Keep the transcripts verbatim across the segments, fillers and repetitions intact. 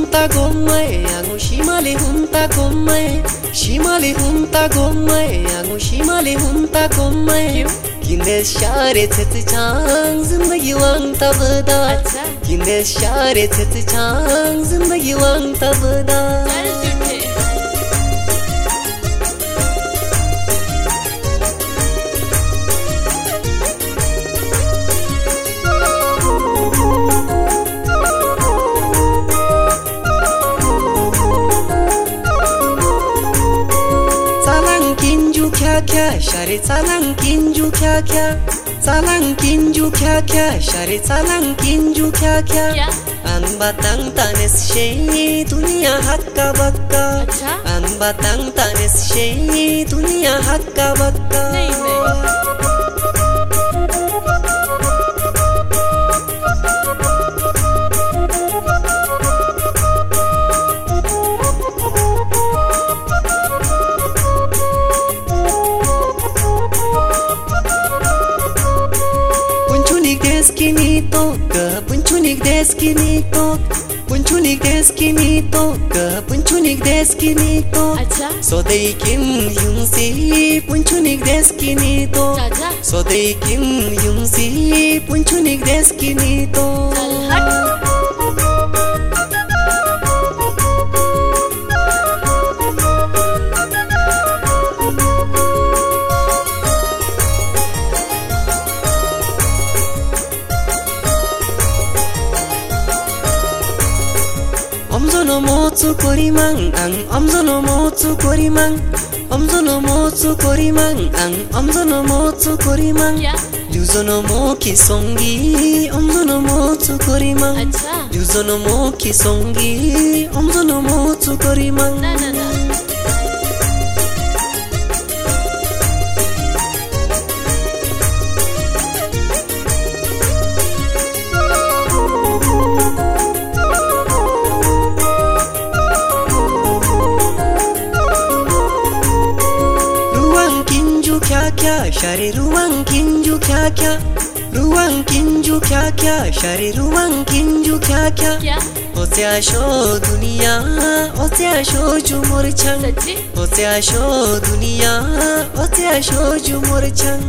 hunta gomme ango shimale hunta gomme shimale hunta gomme ango shimale hunta gomme kinde share thet chang zindagi wang tabda kinde share thet chang zindagi wang tabda kya kya share salang kinju kya kya salang kinju kya kya share salang kinju kya kya an batang tanes she dunia hakka bakka an batang tanes she dunia hakka bakka nahi nahi Deskinito, ke puncunik deskinito, puncunik deskinito, ke puncunik deskinito. So they kim yung si puncunik deskinito, so they kim yung si puncunik deskinito. Omzono motsu korimang ang omzono motsu korimang omzono motsu korimang ang omzono motsu korimang yuzono mo kisongi omzono motsu korimang yuzono mo kisongi omzono motsu korimang na na na kya kya share ruang kinju kya kya ruang kinju kya kya share ruang kinju kya kya osya sho dunia osya sho jumur chang osya sho dunia osya sho jumur chang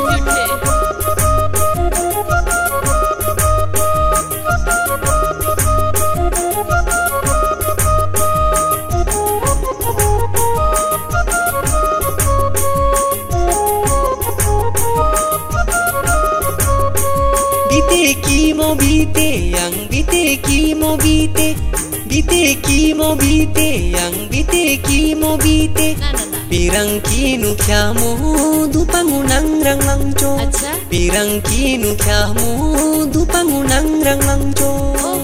Bite ki mo bite yang bite ki mo bite bite ki mo bite yang bite ki mo bite pirang kinu kyamu dupangunang rang langjo pirang kinu kyamu dupangunang rang langjo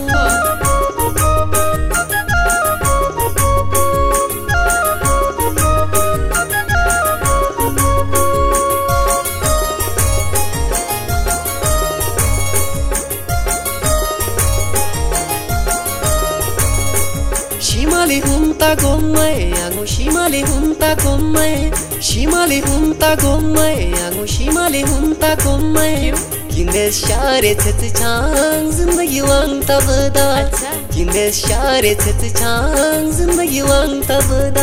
Shimale hunta gomme ango shimale hunta gomme shimale hunta gomme ango shimale hunta gomme kinde share thet chang zindagi wang tabda kinde share thet chang zindagi wang tabda